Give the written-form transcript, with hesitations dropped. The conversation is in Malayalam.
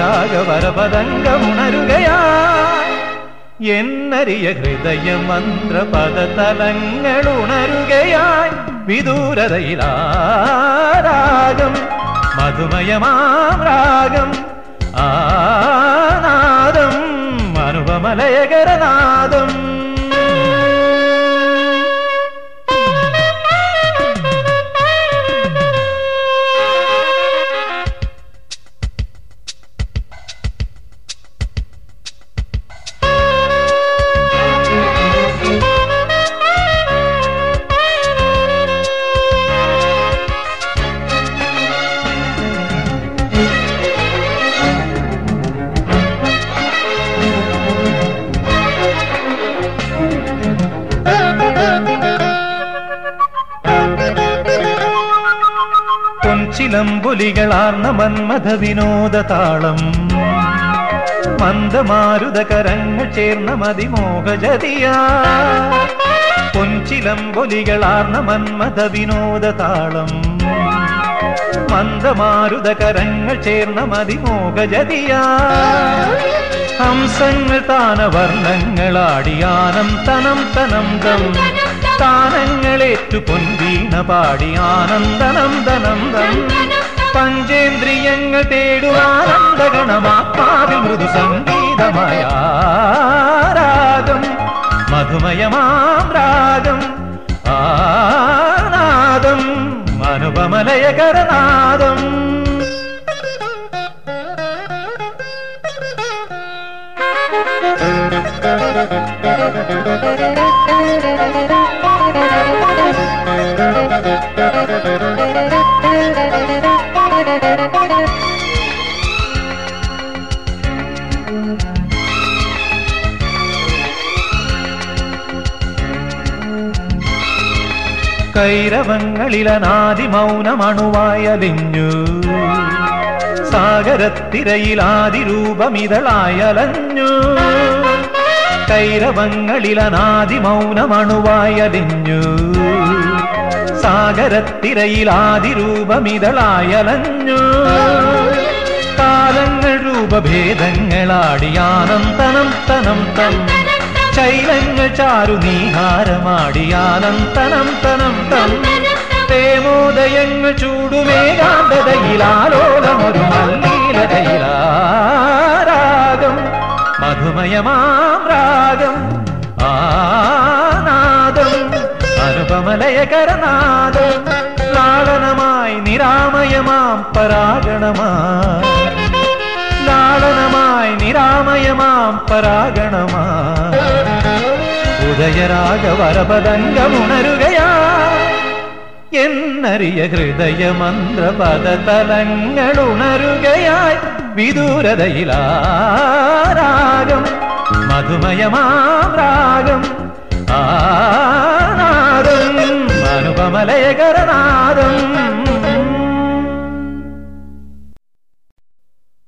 ഹൃദയരാഗവരപദംഗമുണരുകയായി എന്നരിയ ഹൃദയമന്ത്രപദതലങ്ങളുണരുകയായി വിദൂരതയിലാരാഗം മധുമയമാം രാഗം ആനാദം അനുപമലയകരനാദം പൊൻചിലമ്പൊലികളാർന്ന മന്മഥ വിനോദതാളം മന്ദമാരുതകരങ്ങൾ ചേർന്ന മതിമോഹജതിയാ പൊൻചിലമ്പൊലികളാർന്ന മന്മഥ വിനോദതാളം മന്ദമാരുതകരങ്ങൾ ചേർന്ന മതിമോഹജതിയാ ഹംസങ്ങൾ താനവർണ്ണങ്ങളാടിയാനം തനം തനം ദം താനങ്ങളേറ്റു പൊൻവീണ പാടിയാനന്ദനം ദനം ദം പഞ്ചേന്ദ്രിയങ്ങൾ തേടുവാനന്ദഗണമാത്മാവിൽ മൃദു സംഗീതമായ രാഗം മധുമയമാം രാഗം ആനാദം അനുപമലയകരനാദം കൈരവങ്ങളിലനാദി മൗനമണുവായലിഞ്ഞു സാഗരത്തിരയിലാദിരൂപമിതളായലഞ്ഞു കൈരവങ്ങളിലനാദി മൗനമണുവായലിഞ്ഞു സാഗരത്തിരയിലാദിരൂപമിതളായലഞ്ഞു കാലങ്ങൾ രൂപഭേദങ്ങളാടിയാനന്തനം തനം തം ശൈലങ്ങൾ ചാരുനീഹാരമാടിയാനന്തനം തനം തം പ്രേമോദയങ്ങൾ ചൂടുമേകാന്തതയിലാലോലമൊരു മല്ലീലതയിലാരാഗം മധുമയമാം രാഗം ആനാദം അനുപമലയകരനാദം ലാളനമായി നിരാമയമാം പരാഗണമായി ലാളനമായി നിരാമയമാം പരാഗണമായി ഉദയരാഗവരപദംഗമുണരുകയാ എന്നറിയ ഹൃദയമന്ത്രപദതലങ്ങളുണരുകയായി വിദൂരതയിലാരാഗം മധുമയമാം രാഗം ആനാദം അനുപമലയകര